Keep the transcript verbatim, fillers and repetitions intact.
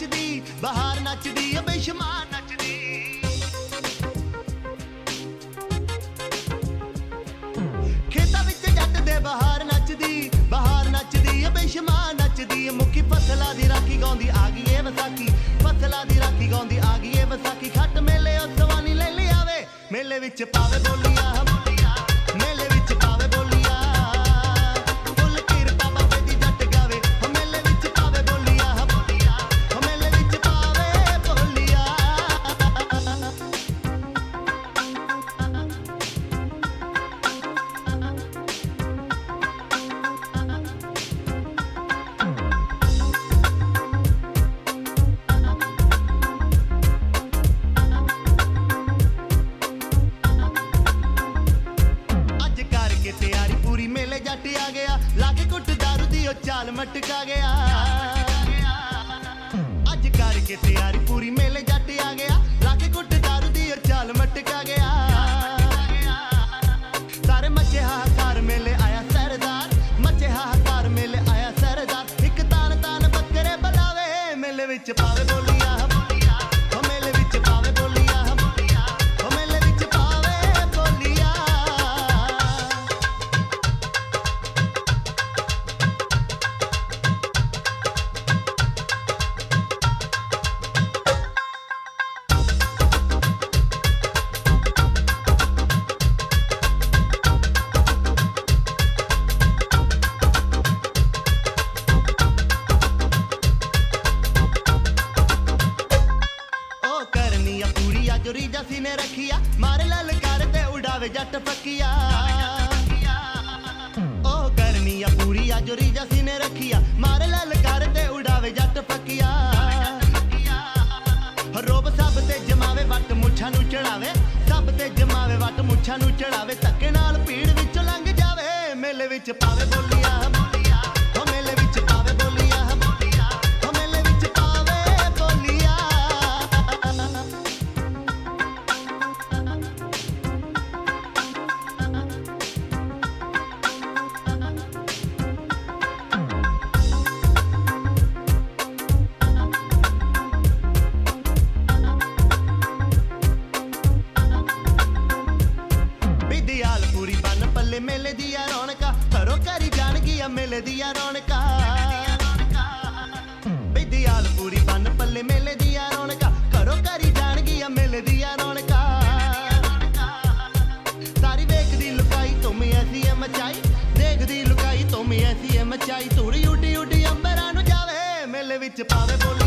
नचदी बहार नचदी बेशुमार नचदी खेतां विच जट दे बहार नचदी बहार नचदी बेशुमार नचदी मुखी फसलां दी राखी गाउंदी आ गई ए वसाखी फसलां दी राखी गाउंदी आ गई ए वसाखी खट मेले उत्सवानी ले ले आवे मेले विच पावे बोलिया बोलिया मेले विच पावे बोलिया फुल किरपा बाबे दी जट गावे मेले विच पावे बोलिया बोलिया मेले विच पावे बोलिया तैयारी पूरी मेले जट आ गया लागे कुट दारू दी चाल मटका गया अज करके तैयारी पूरी मेले जट आ गया लागे कुट दारू दी चाल मटका गया सारे मचे हाहाकार मेले आया सरदार मचे हाहाकार मेले आया सरदार एक तान तान बकरे बुलावे मेले विच पावे बोलिया बोलिया मेले विच पावे बोलिया बोलिया मेले विच पावे बोलिया जो रीजा सी ने रखिया मारे ललकार ते उड़ावे जट फकिया ओ करनिया पूरी आ जो रीजा सी ने रखिया मारे ललकार ते उड़ावे जट फकिया रोब सब ते जमावे वट मुछां नू चढ़ावे सब ते जमावे वट मुछां नू चढ़ावे धक्के नाल भीड़ विचों लंघ जावे मेले विच पावे बोलिया बोलिया ओ मेले विच पावे बोलिया बोलिया ओ मेले विच पावे बोलिया मेले दिया रौनका घरों घरी जान गिया मेले दिया रौनका बिदियाल पूरी बन पल्ले मेले दिया रौनका घरों घरी जान गिया मेले दिया रौनका सारी वेखदी लुकाई तुम ऐसी है मचाई देखदी लुकाई तुम ऐसी है मचाई धूड़ी उडी उडी अंबरां नू जावे मेले विच पावे बोली